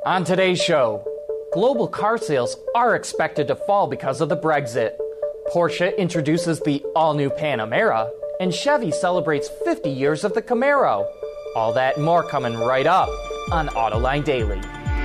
On today's show, global car sales are expected to fall because of the Brexit. Porsche introduces the all-new Panamera, and Chevy celebrates 50 years of the Camaro. All that and more coming right up on Autoline Daily.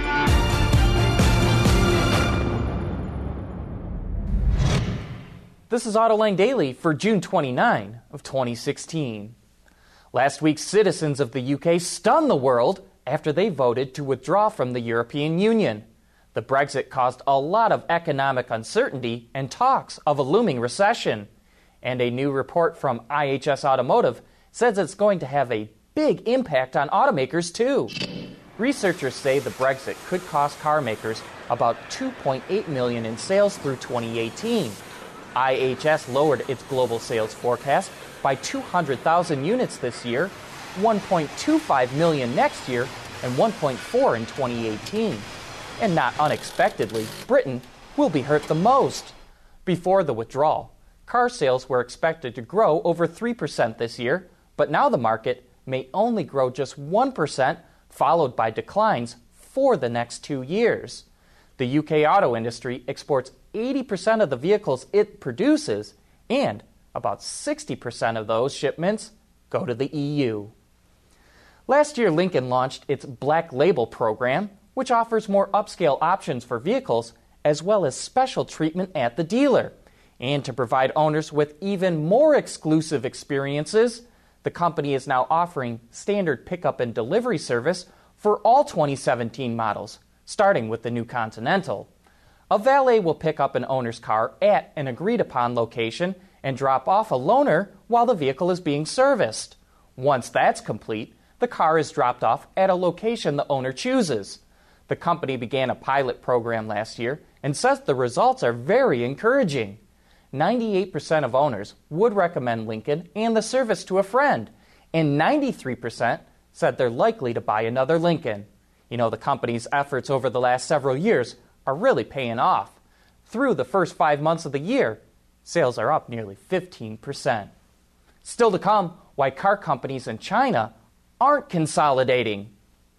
This is Autoline Daily for June 29 of 2016. Last week, citizens of the UK stunned the world after they voted to withdraw from the European Union. The Brexit caused a lot of economic uncertainty and talks of a looming recession. And a new report from IHS Automotive says it's going to have a big impact on automakers too. Researchers say the Brexit could cost car makers about $2.8 million in sales through 2018. IHS lowered its global sales forecast by 200,000 units this year, 1.25 million next year, and 1.4 in 2018. And not unexpectedly, Britain will be hurt the most. Before the withdrawal, car sales were expected to grow over 3% this year, but now the market may only grow just 1%, followed by declines for the next 2 years. The UK auto industry exports 80% of the vehicles it produces, and about 60% of those shipments go to the EU. Last year, Lincoln launched its Black Label program, which offers more upscale options for vehicles as well as special treatment at the dealer. And to provide owners with even more exclusive experiences, the company is now offering standard pickup and delivery service for all 2017 models, starting with the new Continental. A valet will pick up an owner's car at an agreed-upon location and drop off a loaner while the vehicle is being serviced. Once that's complete, the car is dropped off at a location the owner chooses. The company began a pilot program last year and says the results are very encouraging. 98% of owners would recommend Lincoln and the service to a friend, and 93% said they're likely to buy another Lincoln. You know, the company's efforts over the last several years are really paying off. Through the first 5 months of the year, sales are up nearly 15%. Still to come, why car companies in China aren't consolidating.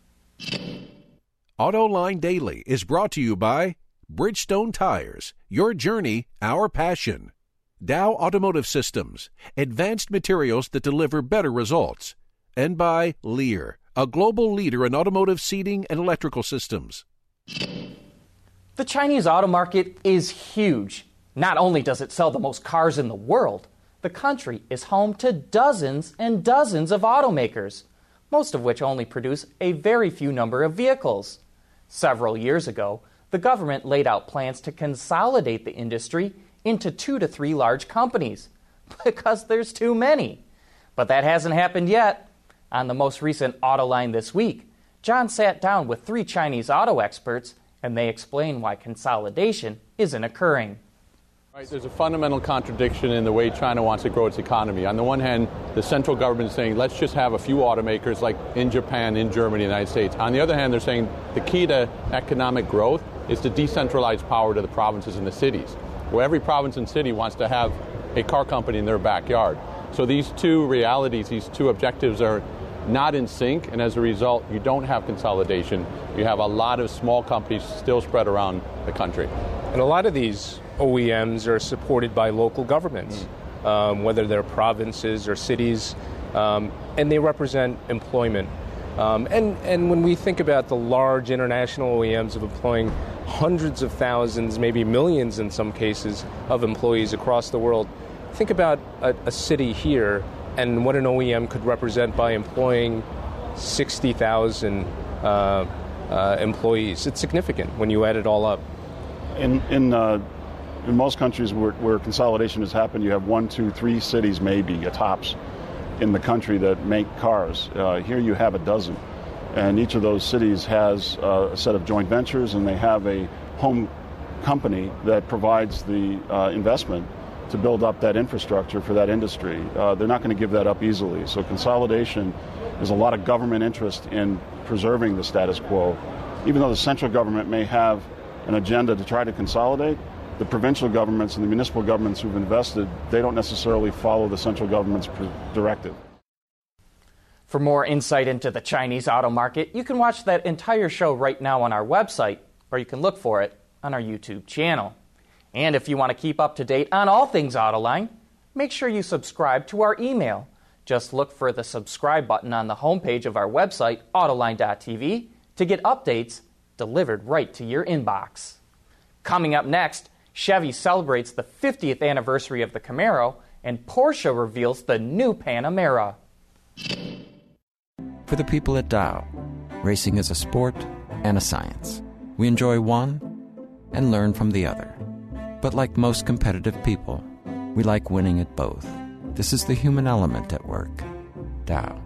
Autoline Daily is brought to you by Bridgestone Tires, your journey, our passion. Dow Automotive Systems, advanced materials that deliver better results. And by Lear, a global leader in automotive seating and electrical systems. The Chinese auto market is huge. Not only does it sell the most cars in the world, the country is home to dozens and dozens of automakers, most of which only produce a very few number of vehicles. Several years ago, the government laid out plans to consolidate the industry into 2 to 3 large companies, because there's too many. But that hasn't happened yet. On the most recent Autoline This Week, John sat down with 3 Chinese auto experts, and they explain why consolidation isn't occurring. Right, there's a fundamental contradiction in the way China wants to grow its economy. On the one hand, the central government is saying, let's just have a few automakers like in Japan, in Germany, United States. On the other hand, they're saying the key to economic growth is to decentralize power to the provinces and the cities, where every province and city wants to have a car company in their backyard. So these two realities, these two objectives are not in sync, and as a result, you don't have consolidation. You have a lot of small companies still spread around the country. And a lot of these OEMs are supported by local governments, whether they're provinces or cities, and they represent employment. And when we think about the large international OEMs of employing hundreds of thousands, maybe millions in some cases, of employees across the world, think about a city here and what an OEM could represent by employing 60,000 employees. It's significant when you add it all up. In most countries where consolidation has happened, you have 1, 2, 3 cities maybe, at tops, in the country that make cars. Here you have a dozen. And each of those cities has a set of joint ventures, and they have a home company that provides the investment to build up that infrastructure for that industry. They're not going to give that up easily. So consolidation, there's a lot of government interest in preserving the status quo. Even though the central government may have an agenda to try to consolidate, the provincial governments and the municipal governments who've invested, they don't necessarily follow the central government's directive. For more insight into the Chinese auto market, you can watch that entire show right now on our website, or you can look for it on our YouTube channel. And if you want to keep up to date on all things Autoline, make sure you subscribe to our email. Just look for the subscribe button on the homepage of our website, Autoline.tv, to get updates delivered right to your inbox. Coming up next, Chevy celebrates the 50th anniversary of the Camaro, and Porsche reveals the new Panamera. For the people at Dow, racing is a sport and a science. We enjoy one and learn from the other. But like most competitive people, we like winning at both. This is the human element at work. Dow.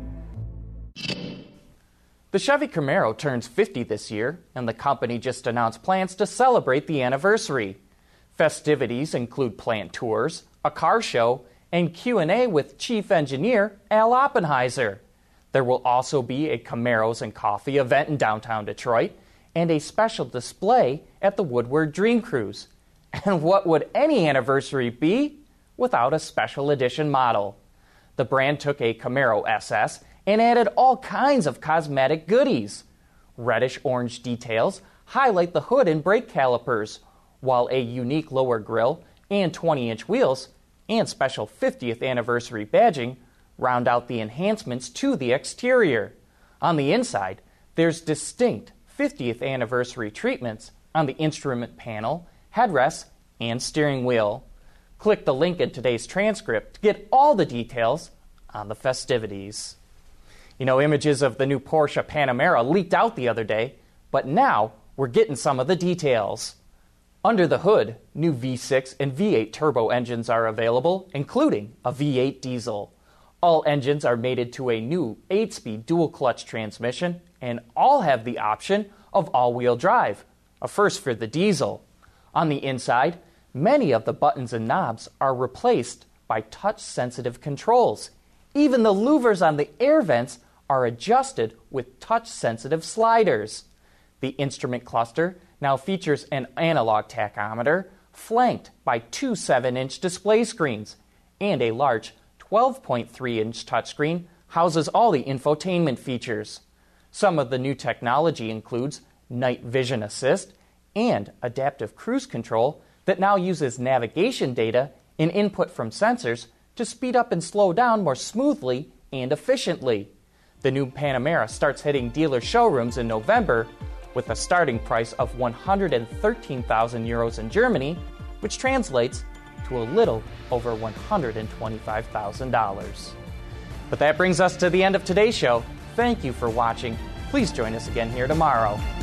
The Chevy Camaro turns 50 this year, and the company just announced plans to celebrate the anniversary. Festivities include plant tours, a car show, and Q&A with Chief Engineer Al Oppenheiser. There will also be a Camaros and Coffee event in downtown Detroit and a special display at the Woodward Dream Cruise. And what would any anniversary be without a special edition model? The brand took a Camaro SS and added all kinds of cosmetic goodies. Reddish-orange details highlight the hood and brake calipers, while a unique lower grille and 20-inch wheels and special 50th anniversary badging round out the enhancements to the exterior. On the inside, there's distinct 50th anniversary treatments on the instrument panel, headrests, and steering wheel. Click the link in today's transcript to get all the details on the festivities. You know, images of the new Porsche Panamera leaked out the other day, but now we're getting some of the details. Under the hood, new V6 and V8 turbo engines are available, including a V8 diesel. All engines are mated to a new 8-speed dual-clutch transmission, and all have the option of all-wheel drive, a first for the diesel. On the inside, many of the buttons and knobs are replaced by touch-sensitive controls. Even the louvers on the air vents are adjusted with touch-sensitive sliders. The instrument cluster now features an analog tachometer, flanked by two 7-inch display screens, and a large 12.3-inch touchscreen houses all the infotainment features. Some of the new technology includes night vision assist and adaptive cruise control that now uses navigation data and input from sensors to speed up and slow down more smoothly and efficiently. The new Panamera starts hitting dealer showrooms in November with a starting price of 113,000 euros in Germany, which translates to a little over $125,000. But that brings us to the end of today's show. Thank you for watching. Please join us again here tomorrow.